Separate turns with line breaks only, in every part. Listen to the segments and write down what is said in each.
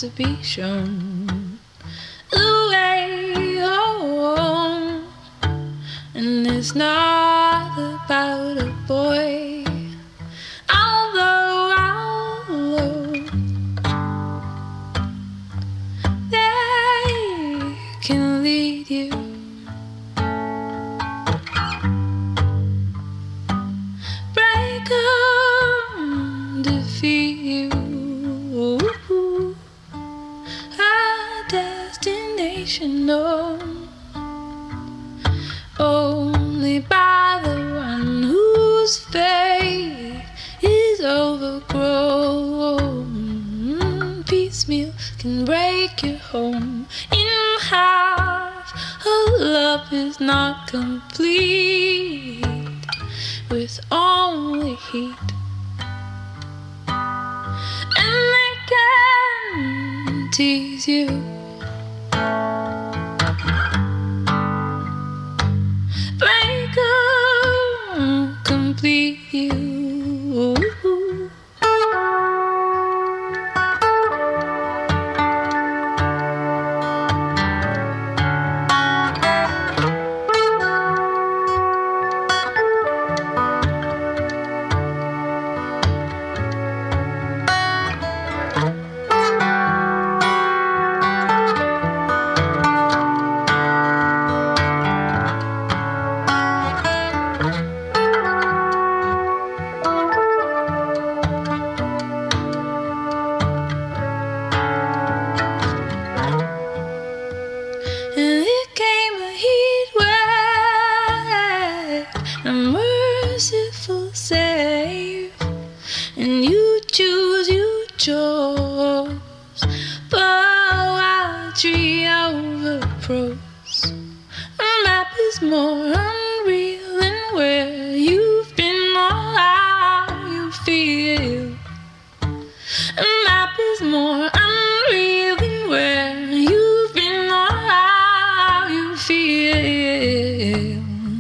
to be shown the way home. And it's not about a boy, although they can lead you. Break 'em, defeat you. A destination known only by the one whose fate is overgrown. Piecemeal can break your home in half. A love is not complete with only heat. And they can tease you, break 'em, complete you. And it came a heat wave, a merciful save. And you chose poetry over prose. A map is more unreal than where you've been or how you feel. A map is more unreal than where you've been or how you feel.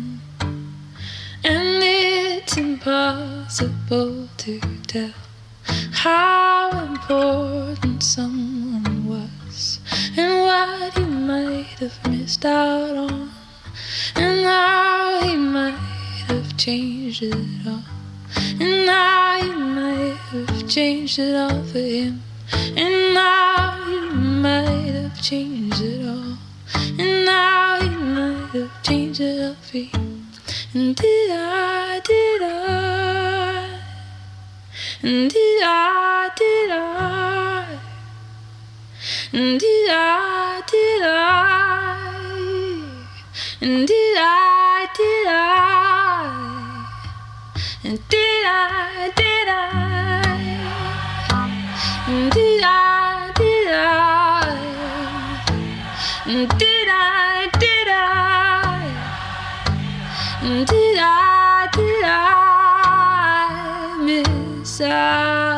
And it's impossible to tell how important someone was, and what he might have missed out on, and how he might have changed it all, and how you might have changed it all for him, and how you might have changed it all, and how you might have changed it all for you. And did I, and did I, and did I, and did I, and did I, and did I, and did I, and did I miss out?